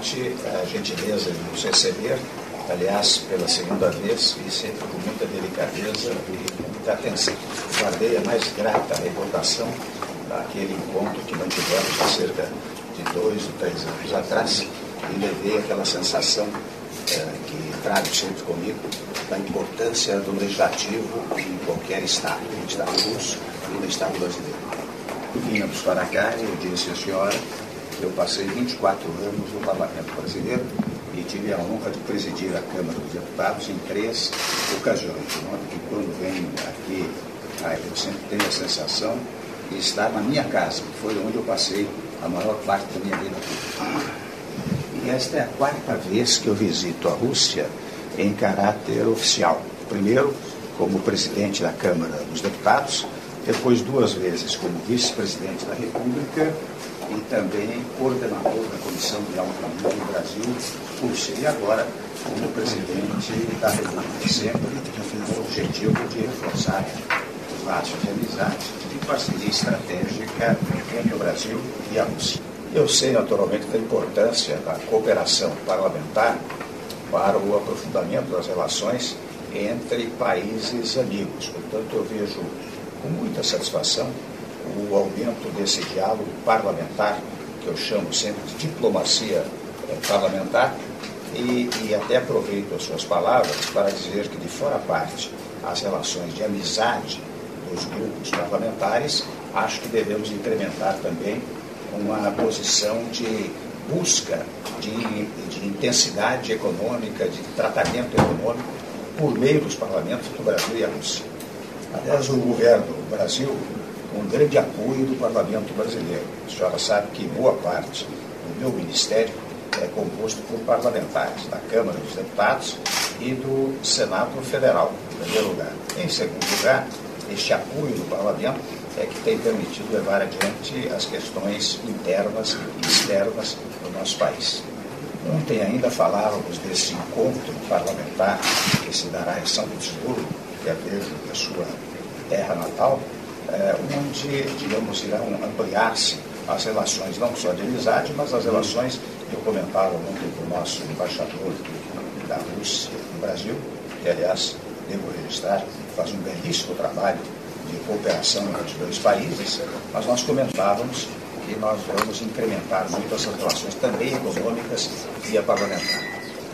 parte a gentileza de nos receber, aliás, pela segunda vez, e sempre com muita delicadeza e muita atenção. Guardei a mais grata recordação daquele encontro que mantivemos há cerca de 2 ou 3 anos atrás, e levei aquela sensação que trago sempre comigo, da importância do legislativo em qualquer estado, no estado russo e no estado brasileiro. Vínhamos para cá e eu disse à senhora que eu passei 24 anos no Parlamento brasileiro e tive a honra de presidir a Câmara dos Deputados em 3 ocasiões. De modo que quando venho aqui, eu sempre tenho a sensação de estar na minha casa, que foi onde eu passei a maior parte da minha vida pública. E esta é a 4ª vez que eu visito a Rússia em caráter oficial. Primeiro, como presidente da Câmara dos Deputados, depois 2 vezes como vice-presidente da República e também coordenador da Comissão de Alto Nível do Brasil-Rússia. E agora, como presidente da República, sempre com o objetivo de reforçar os laços de amizade e parceria estratégica entre o Brasil e a Rússia. Eu sei, naturalmente, da importância da cooperação parlamentar para o aprofundamento das relações entre países amigos. Portanto, eu vejo com muita satisfação o aumento desse diálogo parlamentar, que eu chamo sempre de diplomacia parlamentar, e até aproveito as suas palavras para dizer que, de fora parte, as relações de amizade dos grupos parlamentares, acho que devemos incrementar também uma posição de busca de intensidade econômica, de tratamento econômico por meio dos parlamentos do Brasil e a Rússia. Aliás, o governo do Brasil, com um grande apoio do parlamento brasileiro. A senhora sabe que boa parte do meu ministério é composto por parlamentares da Câmara dos Deputados e do Senado Federal, em primeiro lugar. Em segundo lugar, este apoio do parlamento é que tem permitido levar adiante as questões internas e externas do nosso país. Ontem ainda falávamos desse encontro parlamentar que se dará em São Petersburgo, que é a sua terra natal, onde, digamos, irão ampliar-se as relações, não só de amizade, mas as relações que eu comentava ontem com o nosso embaixador da Rússia no Brasil, que, aliás, devo registrar, faz um belíssimo trabalho de cooperação entre os 2 países, mas nós comentávamos que nós vamos incrementar muito essas relações também econômicas via parlamentar.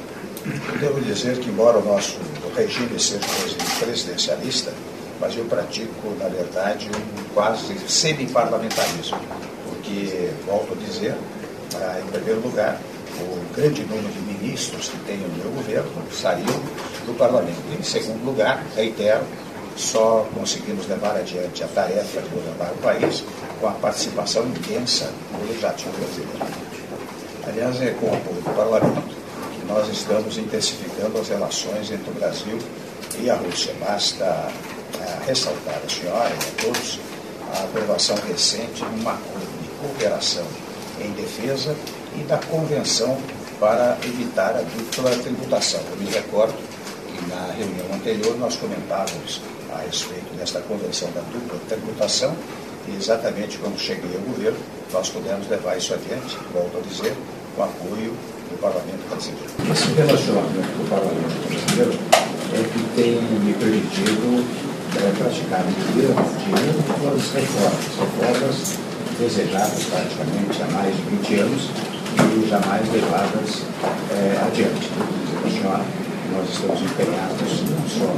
Eu devo dizer que, embora o nosso regime seja um regime presidencialista, mas eu pratico, na verdade, um quase semi-parlamentarismo, porque, volto a dizer, em primeiro lugar, o grande número de ministros que tem o meu governo saiu do parlamento. E, em segundo lugar, reitero, só conseguimos levar adiante a tarefa de governar o país com a participação intensa do Legislativo brasileiro. Aliás, é com o apoio do Parlamento que nós estamos intensificando as relações entre o Brasil e a Rússia. Basta ressaltar a senhora e a todos a aprovação recente de um acordo de cooperação em defesa e da convenção para evitar a dupla tributação. Eu me recordo que na reunião anterior nós comentávamos a respeito desta convenção da dupla tributação e exatamente quando cheguei ao governo nós pudemos levar isso adiante, volto a dizer, com apoio do Parlamento brasileiro. Esse relacionamento do Parlamento brasileiro é que tem me permitido praticar dinheiro com as reformas desejadas praticamente há mais de 20 anos e jamais levadas adiante. Senhora, nós estamos empenhados não só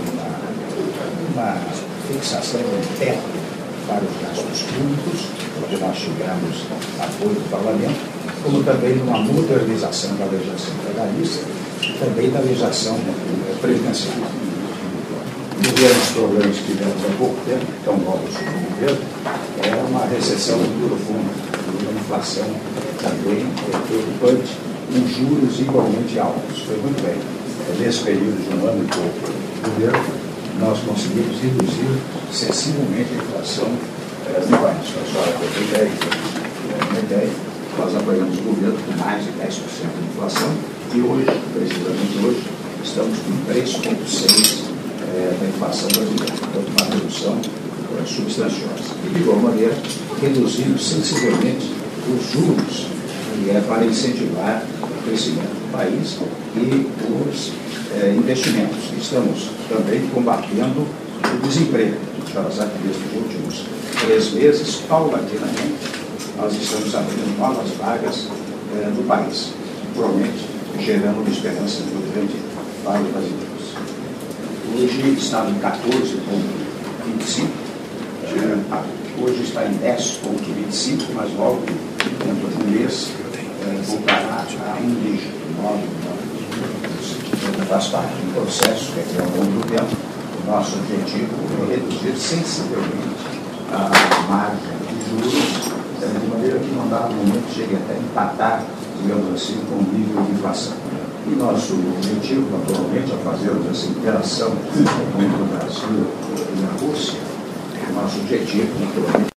numa fixação de um teto para os gastos públicos, onde nós tivemos apoio do Parlamento, como também numa modernização da legislação trabalhista e também da legislação previdenciária. Os problemas que tivemos há pouco tempo, tão logo sobre o governo, é uma recessão muito profunda, uma inflação também preocupante, com juros igualmente altos. Foi muito bem. Nesse período de 1 ano e pouco do governo, nós conseguimos reduzir sensivelmente a inflação no país. A senhora tem uma ideia, nós apoiamos o governo com mais de 10% de inflação e hoje, precisamente hoje, estamos com 3,6% da inflação brasileira, portanto uma redução substanciosa. E, de igual maneira, reduzimos sensivelmente os juros, que é para incentivar crescimento do país e os investimentos. Estamos também combatendo o desemprego. Já que nesses últimos 3 meses, paulatinamente, nós estamos abrindo novas vagas no país, promete gerando uma esperança muito grande para os brasileiros. Hoje está em 14,25, hoje está em 10,25, mas logo dentro de um mês voltará a um dígito, 9. Faz parte do processo, que é ao longo do tempo. O nosso objetivo é reduzir sensivelmente a margem de juros, de maneira que não dá momento chegue até empatar, digamos assim, com o nível de inflação. E nosso objetivo, naturalmente, ao fazermos essa interação entre o Brasil e a Rússia, nosso objetivo, naturalmente,